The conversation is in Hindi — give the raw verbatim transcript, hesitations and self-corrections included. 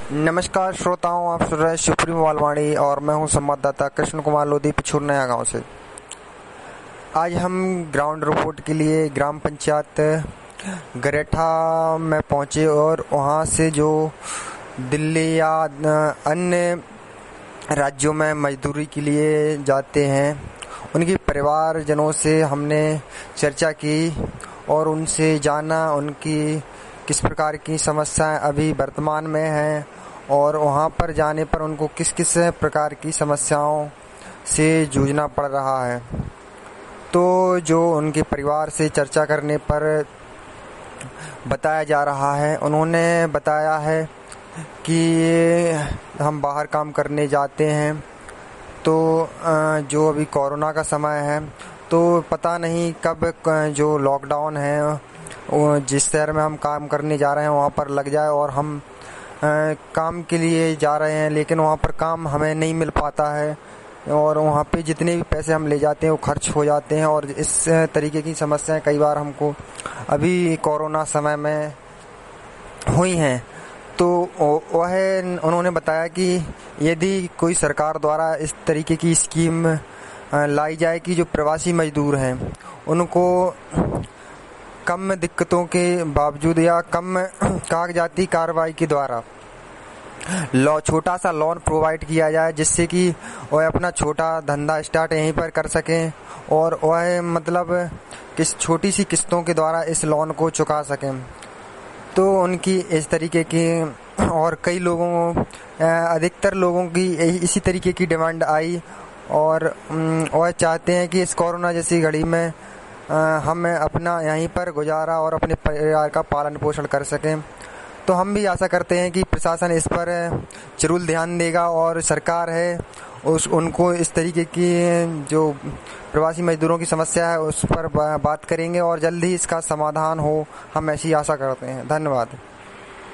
नमस्कार श्रोताओं, आप सुन रहे हैं सुप्रीम वालवाणी और मैं हूं संवाददाता कृष्ण कुमार लोधी पिछुर नया गांव से। आज हम ग्राउंड रिपोर्ट के लिए ग्राम पंचायत गरेठा में पहुंचे और वहां से जो दिल्ली या अन्य राज्यों में मजदूरी के लिए जाते हैं उनके परिवारजनों से हमने चर्चा की और उनसे जाना उनकी किस प्रकार की समस्याएं अभी वर्तमान में हैं और वहां पर जाने पर उनको किस किस प्रकार की समस्याओं से जूझना पड़ रहा है। तो जो उनके परिवार से चर्चा करने पर बताया जा रहा है, उन्होंने बताया है कि हम बाहर काम करने जाते हैं तो जो अभी कोरोना का समय है तो पता नहीं कब जो लॉकडाउन है जिस शहर में हम काम करने जा रहे हैं वहाँ पर लग जाए और हम आ, काम के लिए जा रहे हैं, लेकिन वहाँ पर काम हमें नहीं मिल पाता है और वहाँ पे जितने भी पैसे हम ले जाते हैं वो खर्च हो जाते हैं। और इस तरीके की समस्याएं कई बार हमको अभी कोरोना समय में हुई हैं। तो वह उन्होंने बताया कि यदि कोई सरकार द्वारा इस तरीके की स्कीम लाई जाए कि जो प्रवासी मजदूर हैं उनको कम दिक्कतों के बावजूद या कम कागजाती कार्रवाई के द्वारा लॉ छोटा सा लोन प्रोवाइड किया जाए, जिससे कि वह अपना छोटा धंधा स्टार्ट यहीं पर कर सकें और वह मतलब किस छोटी सी किस्तों के द्वारा इस लोन को चुका सकें। तो उनकी इस तरीके की और कई लोगों अधिकतर लोगों की इसी तरीके की डिमांड आई और वह चाहते हैं कि इस कोरोना जैसी घड़ी में हम अपना यहीं पर गुजारा और अपने परिवार का पालन पोषण कर सकें। तो हम भी आशा करते हैं कि प्रशासन इस पर जरूर ध्यान देगा और सरकार है उस उनको इस तरीके की जो प्रवासी मजदूरों की समस्या है उस पर बात करेंगे और जल्दी इसका समाधान हो, हम ऐसी आशा करते हैं। धन्यवाद।